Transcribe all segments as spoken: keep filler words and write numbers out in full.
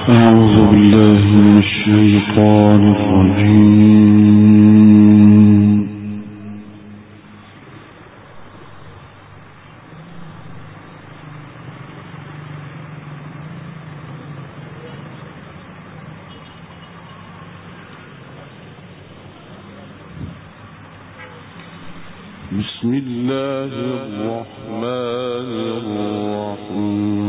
أعوذ بالله من الشيطان الرجيم. بسم الله الرحمن الرحيم.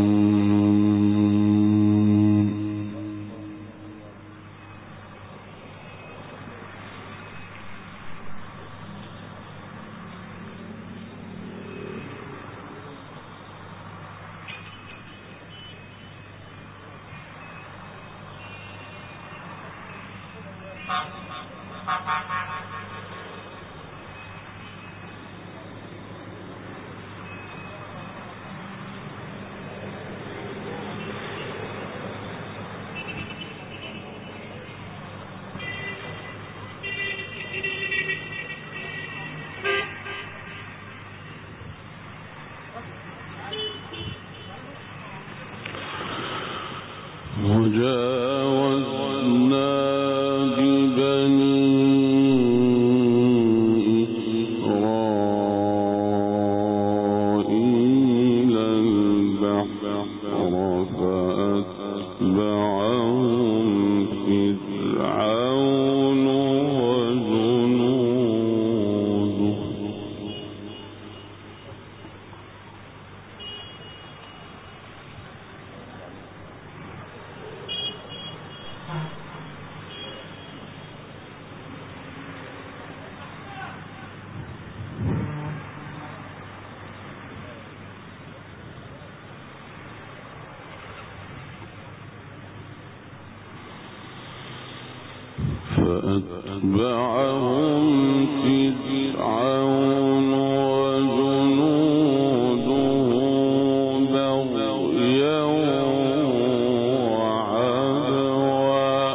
فأتبعهم فرعون وجنوده بغيا وعدوا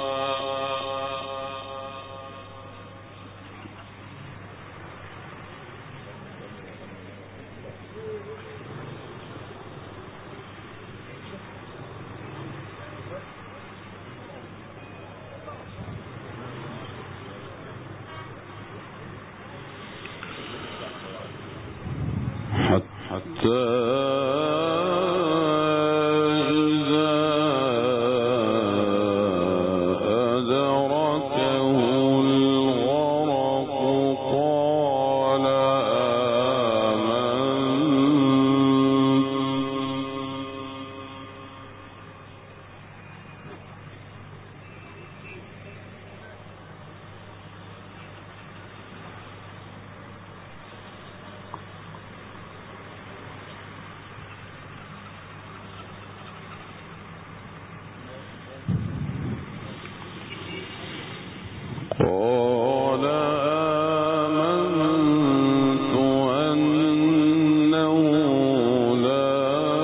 حتى إذا أدركه الغرق قال قال آمنت أنه لا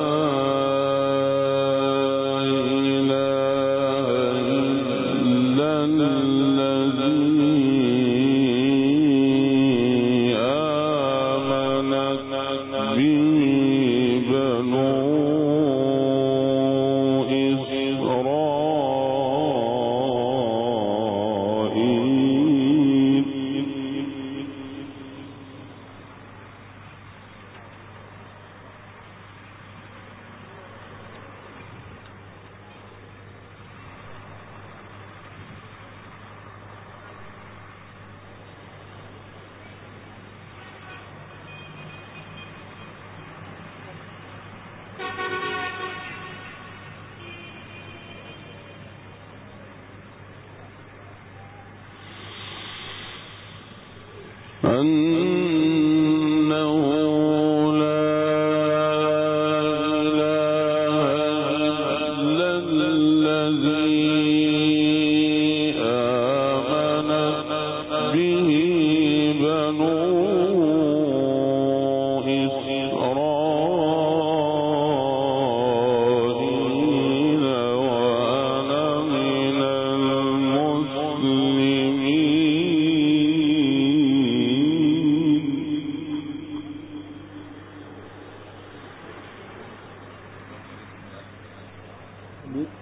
إله إلا الذي آمنت به بنو أنه لا إله إلا الذي آمنت به بنو إسرائيل وأنا من المسلمين.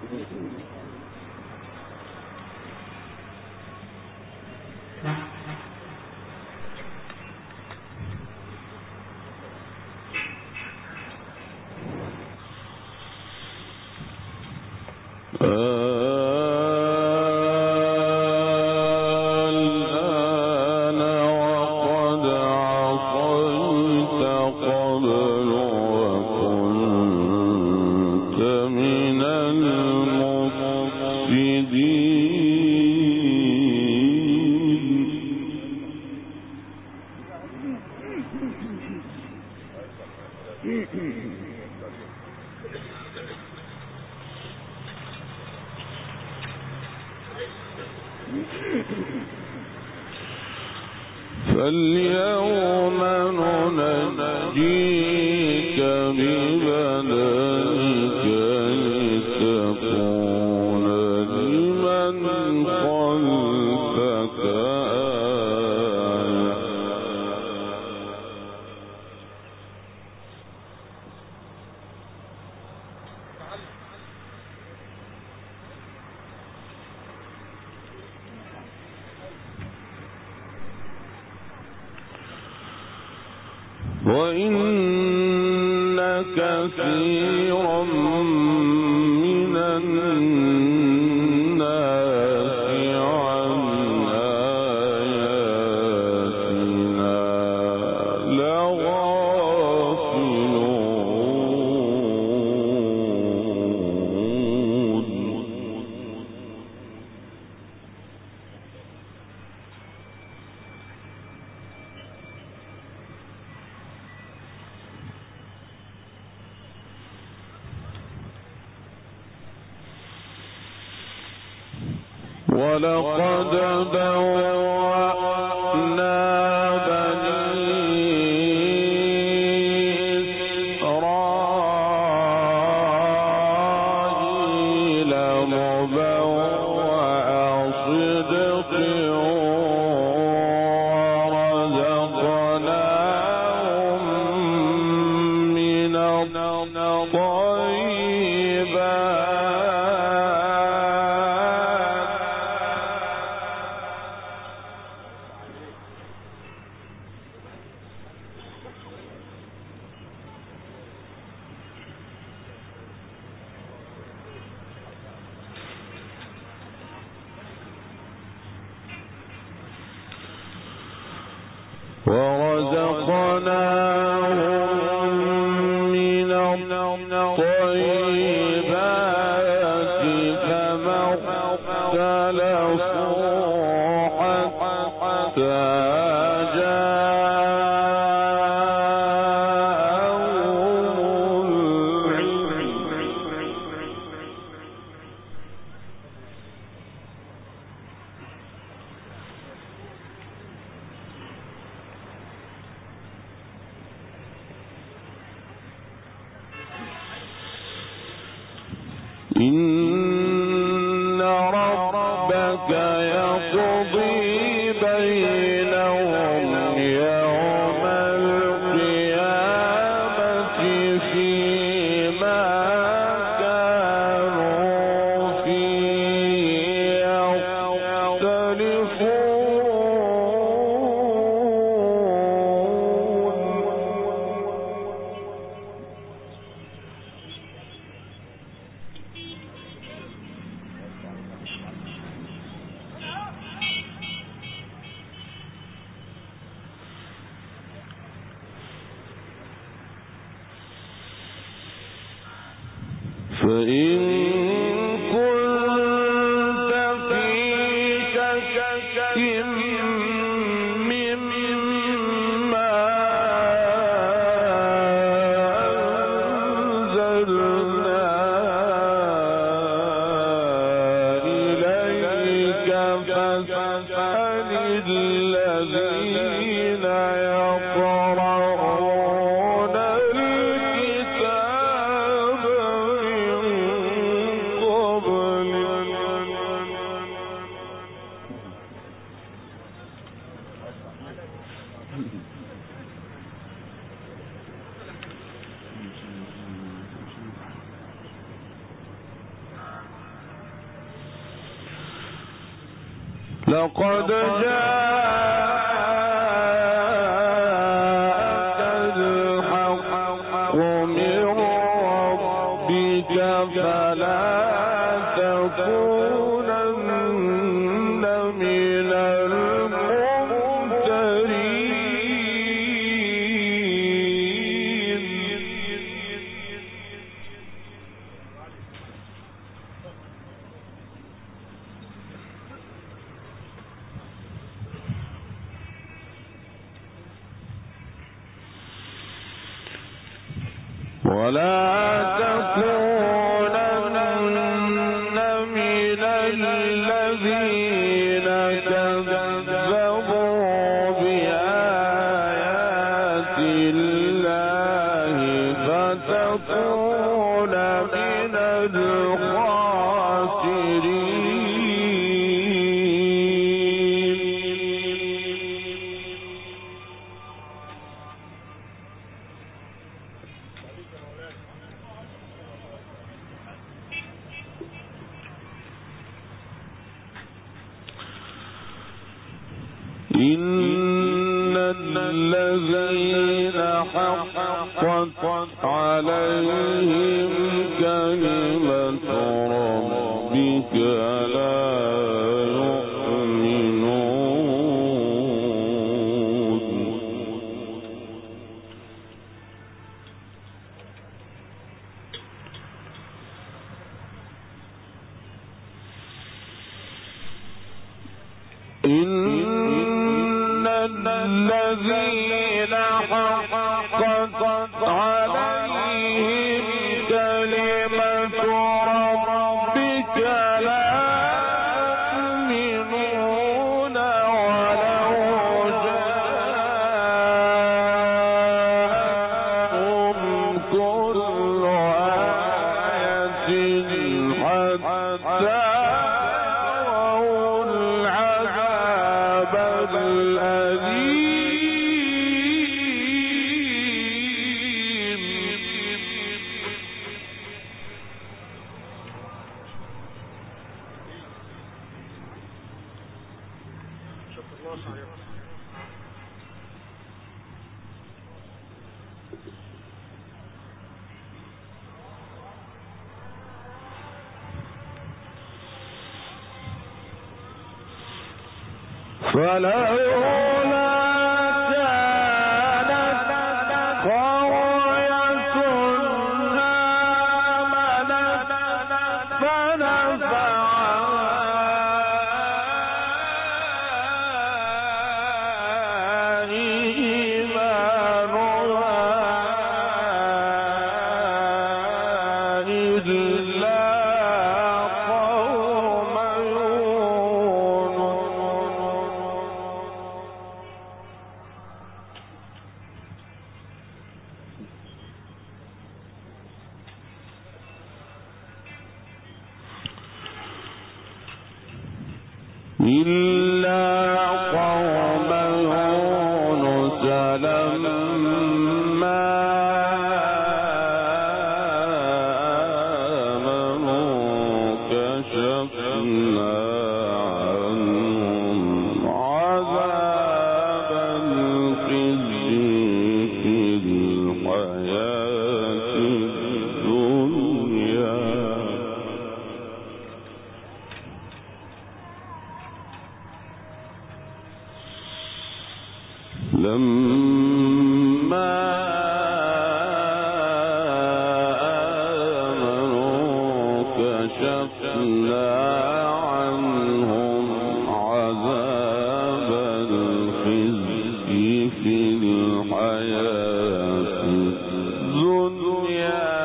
فاليوم ننجيك ببدنك لتكون لمن خلفك آية. وإن كثيرا من الناس عن آياتنا لغافلون. ولقد بوأنا بني إسرائيل مبوأ صدق ورزقناهم من الطيبات ورزقناهم من الطيبات فما اختلفوا حتى جاءهم العلم. إن ربك يقضي بينهم يوم القيامة فيما كانوا فيه فإن كنت في شك مما أنزلنا إليك فاسأل الذين يقرؤون الكتاب لقد جاءك الحق من ربك فلا تكونن من الممترين. ولا تكونن من الذين كذبوا بآيات الله فتكون من الخاسرين. إن الذين حقت عليهم كلمة ربك لا يؤمنون. إن الذين حقت عليهم كلمة ربك لا يؤمنون ولو جاءتهم كل آية حتى يروا العذاب الأليم. فلولا كانت قرية آمنت فنفعها إيمانها إلا قوم إلا قوم يونس لما آمنوا كشفنا عنهم عذاب الخزي في الحياة الدنيا لما آمنوا كشفنا عنهم عذاب الخزي في الحياة الدنيا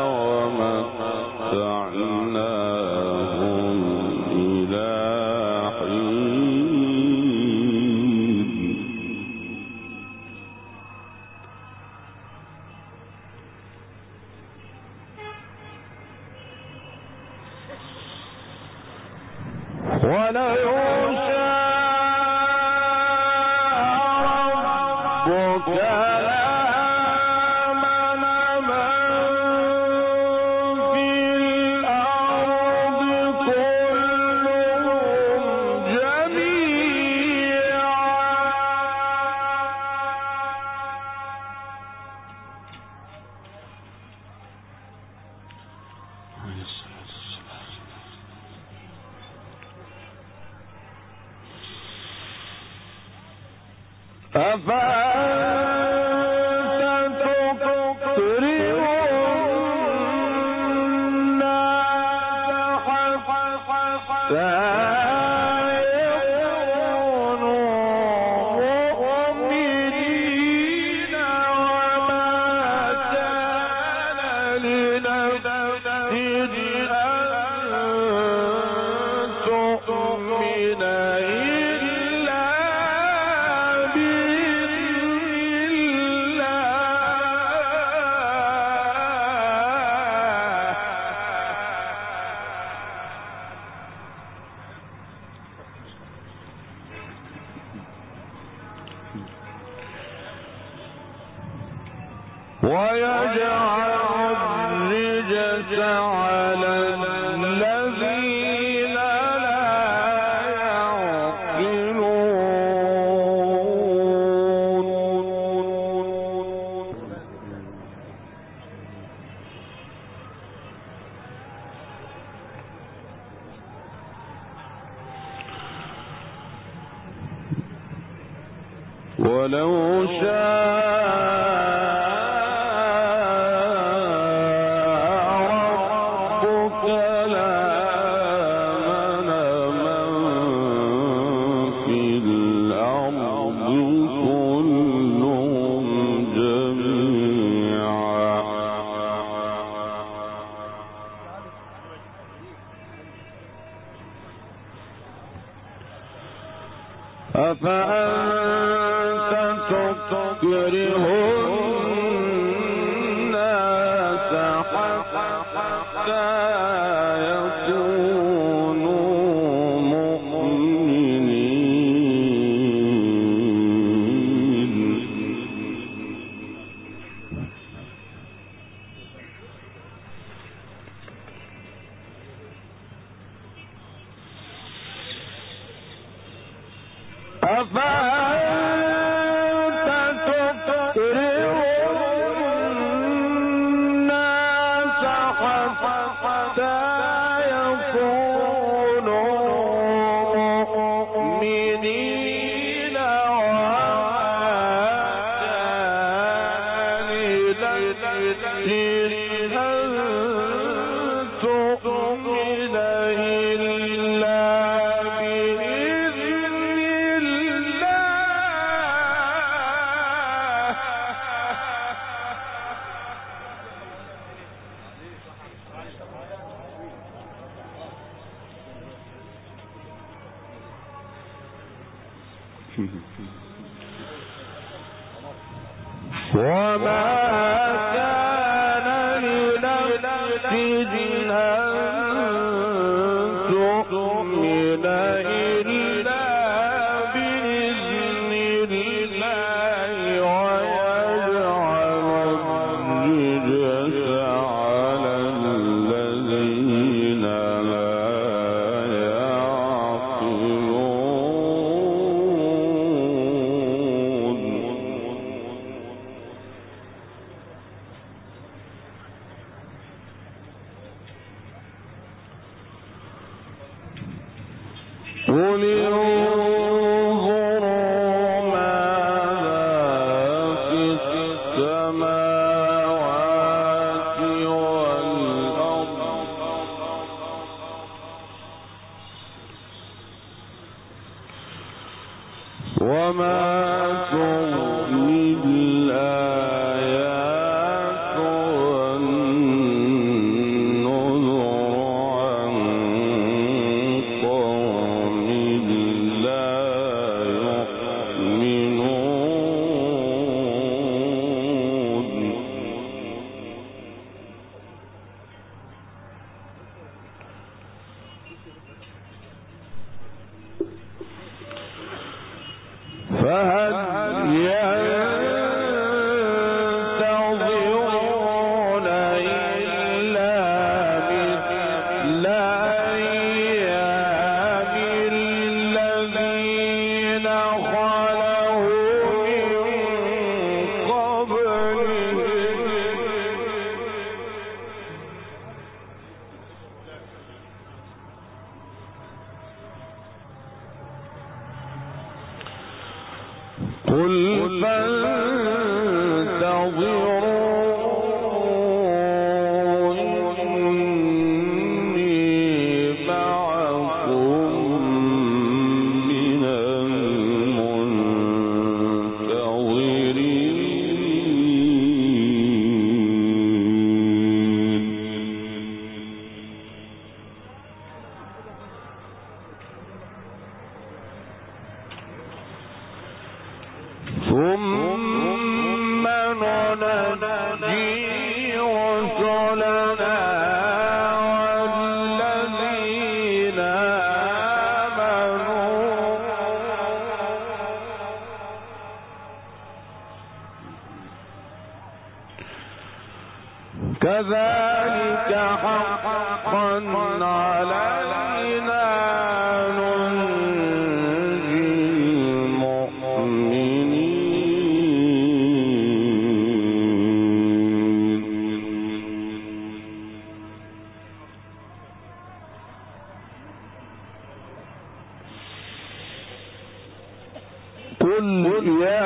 ومتعناهم إلى حين. ولو شاء ربك لآمن من في الأرض كلهم جميعا ولو شاء ربك لآمن من في الأرض كلهم جميعا أفأنت تكره الناس حتى يكونوا مؤمنين أفأنت تكره الناس حتى يكونوا مؤمنين وما كان لنفس أن تؤمن إلا بإذن الله ويجعل الرجس على الذين لا قل انظروا ماذا في السماوات والأرض وما تغني الآيات والنذر عن قوم لا يؤمنون فهل كذلك حقا علينا ننجي المؤمنين. قل يا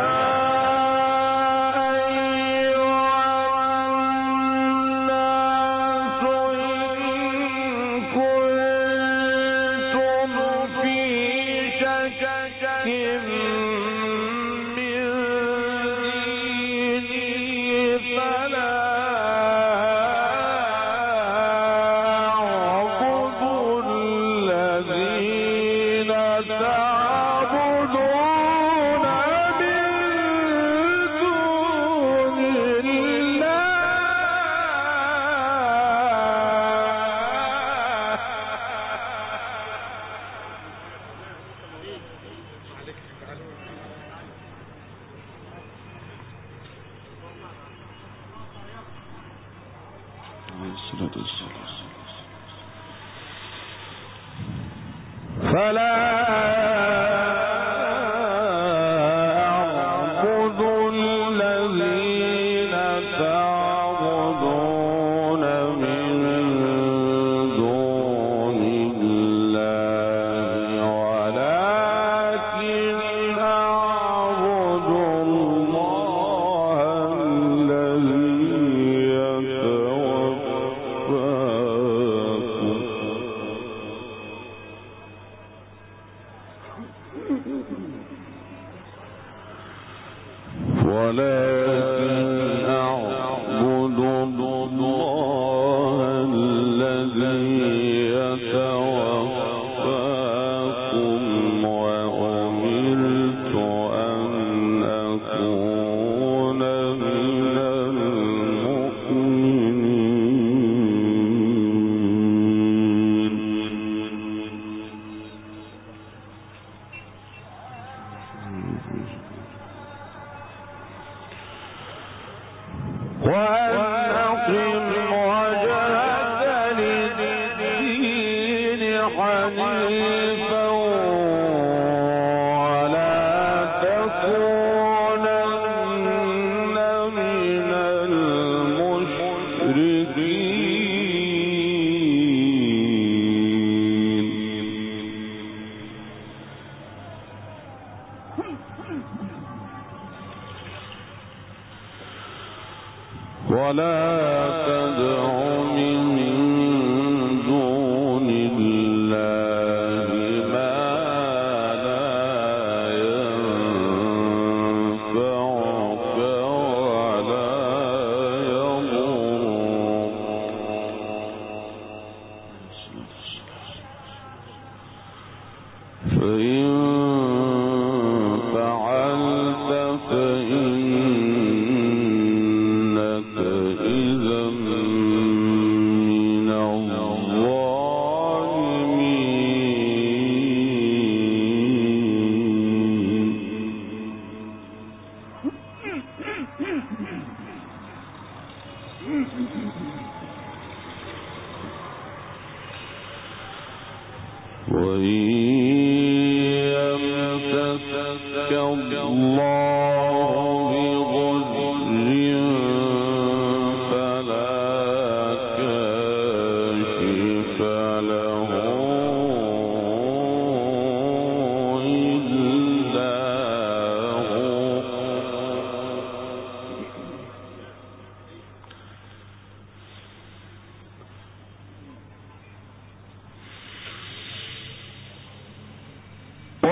فلا أعبد الذين تعبدون من دون الله ولكن أعبد الله الذي يتوفاكم ولكن أعبد الله الذي يتوفاكم وأمرت أن أكون من المؤمنين. وأن أقم وجهك للدين حنيفا ولا تكونن من المشركين. ولا تدع من دون الله ما لا ينفعك ولا يضرك فإن فعلت فإنك إذا من الظالمين. وإن يمسسك الله بضر فلا كاشف له إلا هو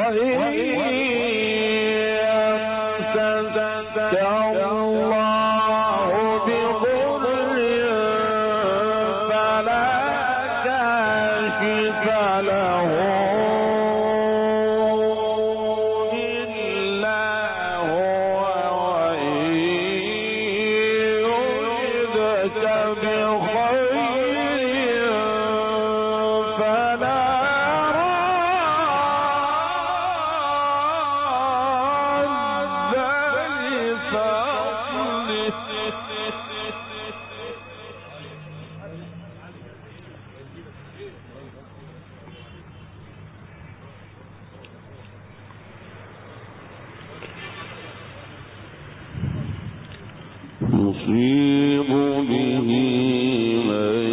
يصيب به من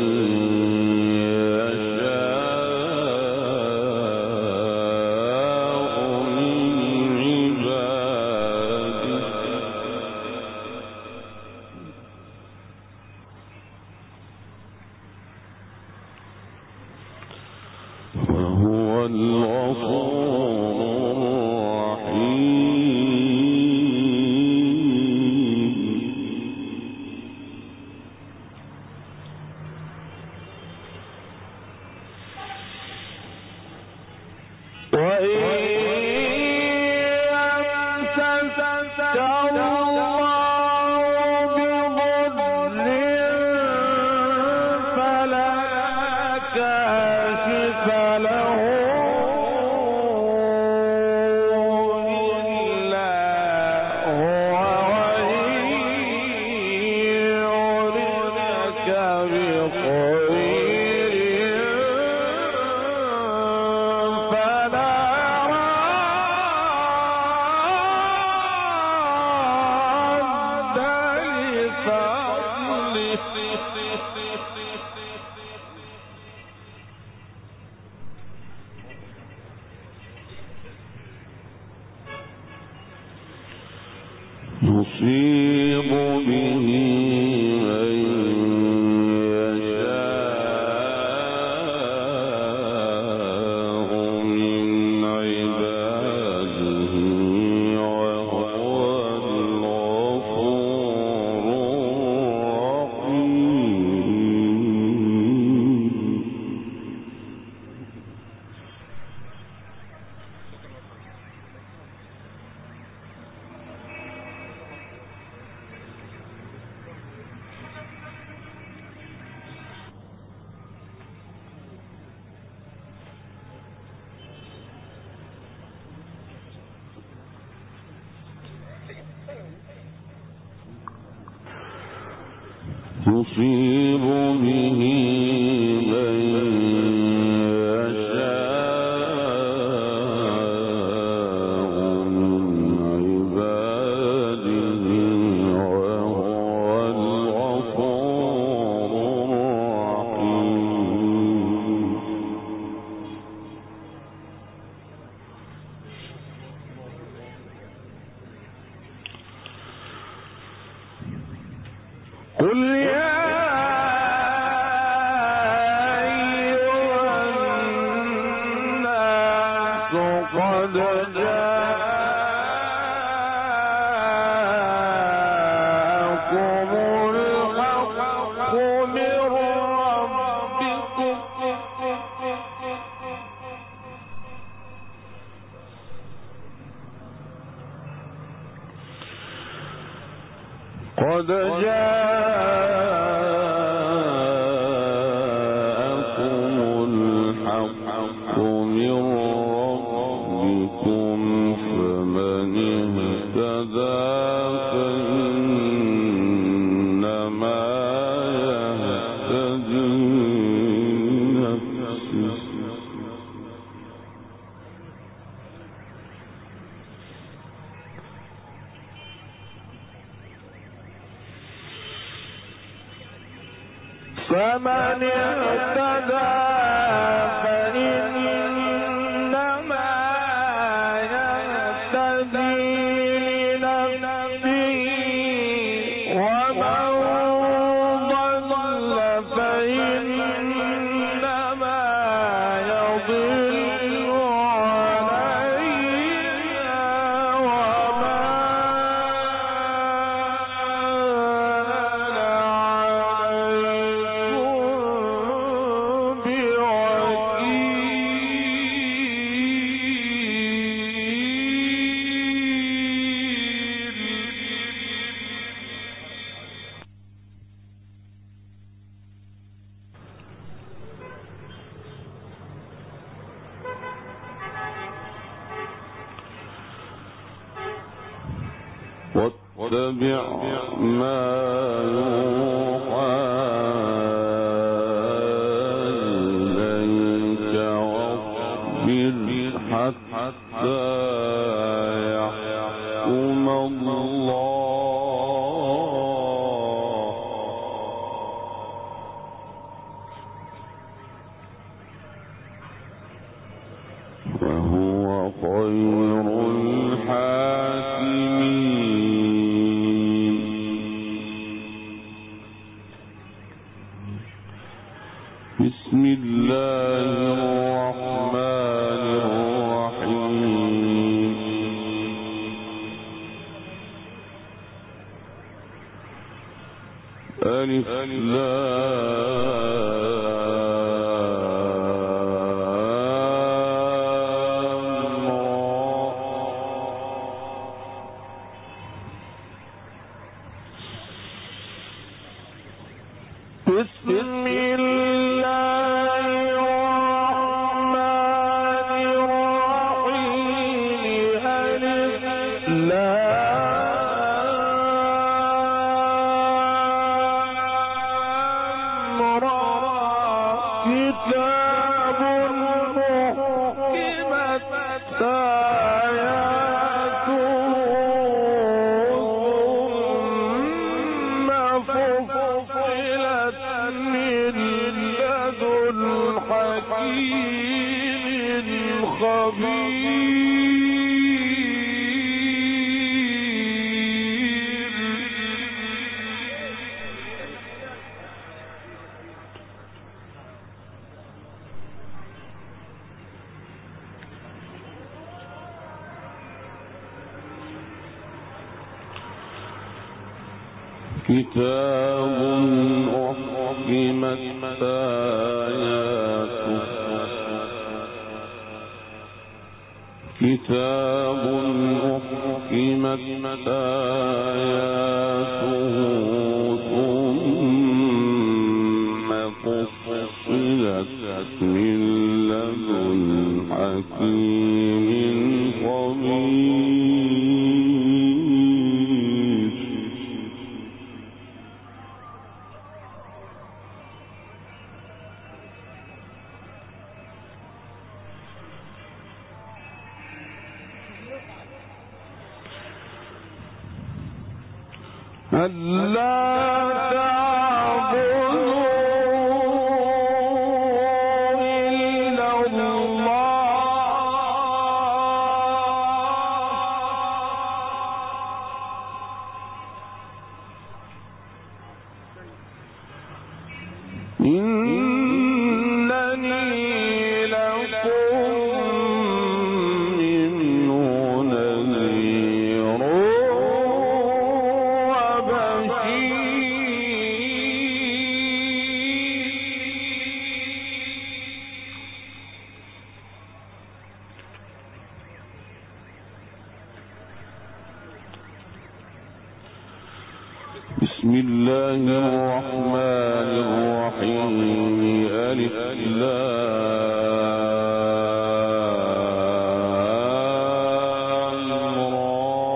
يشاء من عباده وهو الغفور يصيب به من يشاء من عباده وهو الغفور الرحيم يصيب به من يشاء من عباده وهو الغفور الرحيم قل يا قد جاءكم الحق من ربكم قد جاءكم الحق من ربكم فمن اهتدى فإنما يهتدي لنفسه فمن اهتدى فإنما يهتدي لنفسه ومن ضل فإنما يضل عليها واتبع ما يوحى إليك واصبر حتى يحكم الله وهو خير الحاكمين. بسم الله الرحمن الرحيم. ألف بسم الله الرحمن الرحيم. ألف لام را كتاب أحكمت آياته ثم فصلت من لدن حكيم خبير. كتاب أحكمت آياته كتاب أحكمت آياته ثم فصلت من لدن حكيم خبير. ألا تعبدوا إلا الله إنني لكم منه نذير بسم الله الرحمن الرحيم. ألف لام را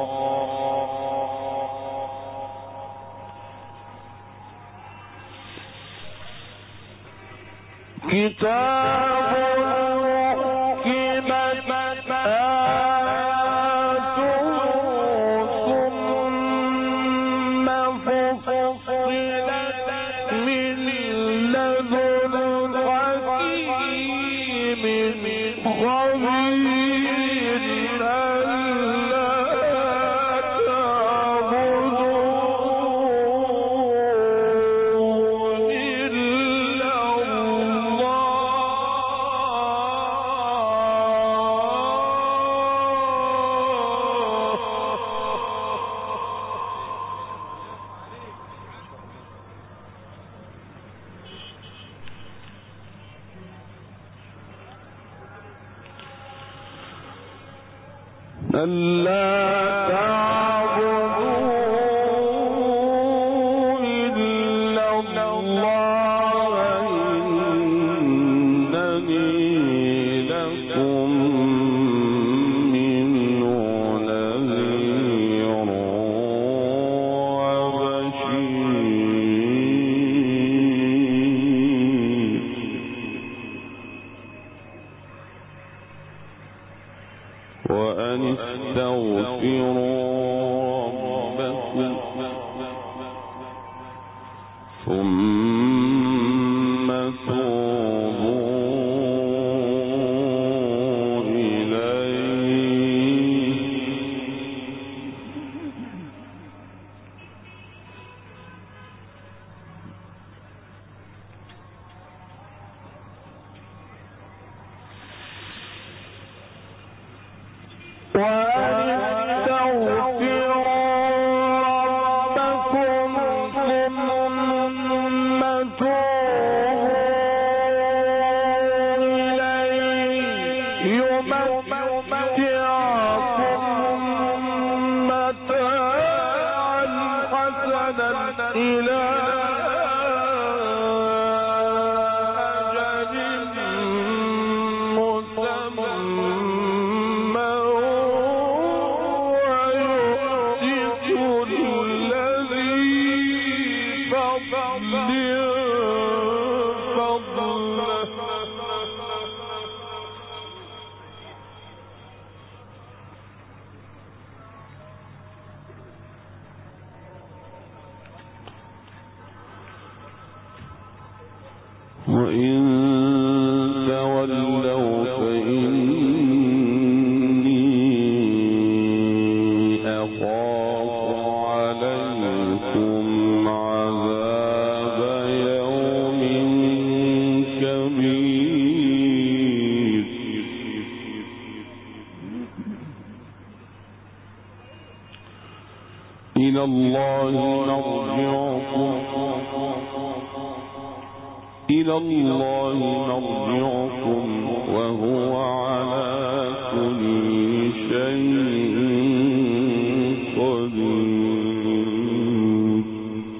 كتاب أحكمت آياته ثم فصلت من لدن حكيم خبير. ألا تعبدوا إلا ألا تعبدوا إلا الله إنني لكم منه نذير وأن استغفروا ربكم ثم توبوا إليه وإن تولوا فإني أخاف عليكم عذاب يوم كبير إلى الله مرجعكم إلى الله مرجعكم وهو على كل شيء قدير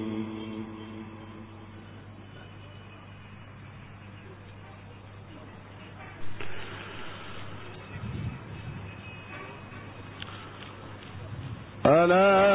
ألا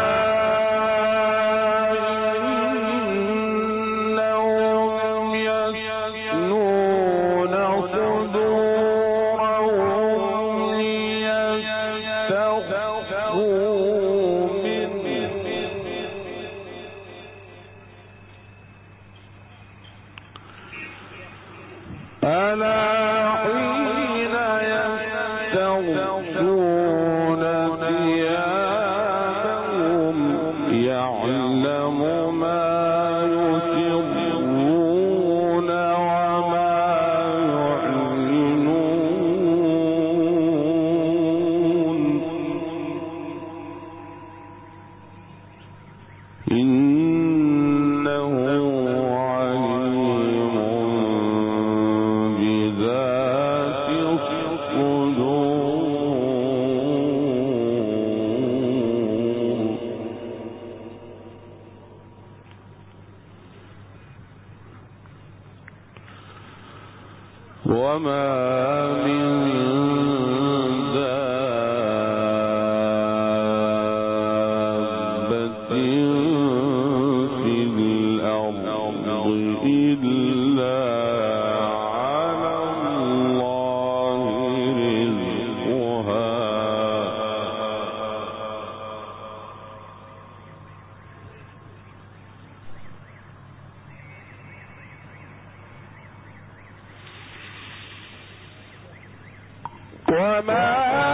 وما من دابة في الأرض إلا على الله رزقها وما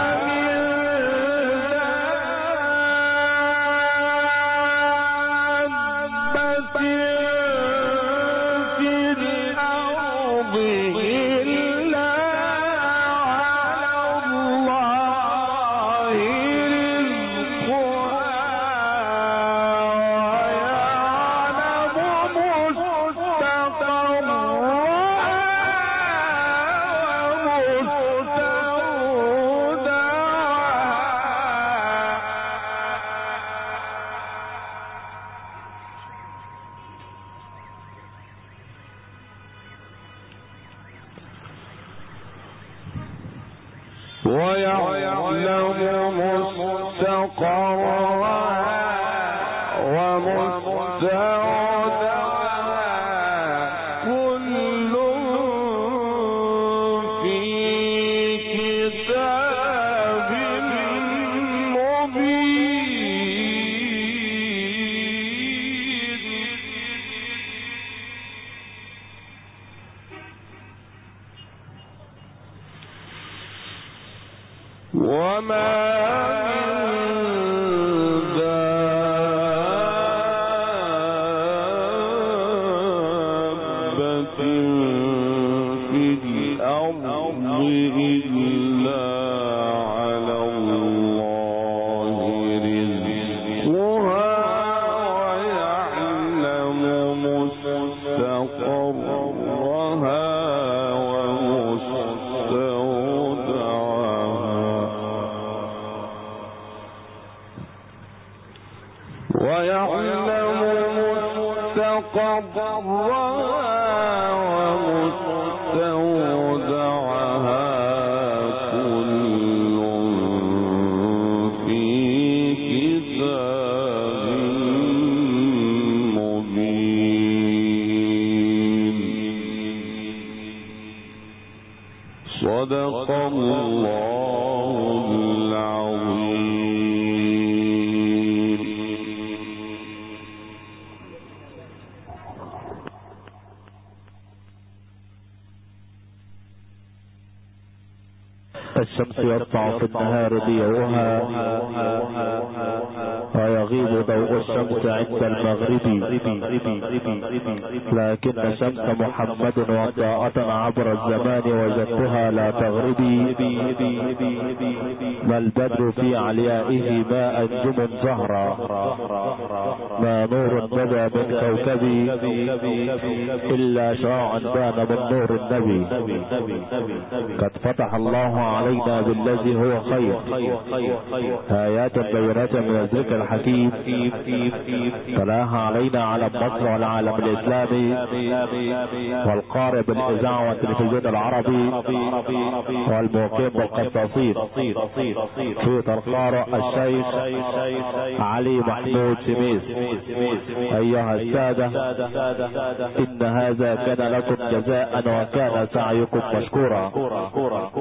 ويعلم مستقرها ومستودعها كل في كتاب صدق الله العظيم. الشمس يطلع في النهار ضياؤها ويغيب ضوء الشمس عند المغرب، لكن شمس محمد وضاءة عبر الزمان وجدتها لا تغربي، ما البدر في عليائه ما أنجم زهرا، ما نور بدا من كوكبي إلا شعاعا بان من نور النبي. قد فتح الله علينا بالذي هو خير، آيات بينات من الذكر الحكيم، تلاها علينا على مصر والعالم الإسلامي والقارئ بالإذاعة والتلفزيون العربي والمقيم بالقصاصين في القارئ الشيخ علي محمود سميس. أيها السادة، إن هذا كان لكم جزاء وكان سعيكم مشكورا.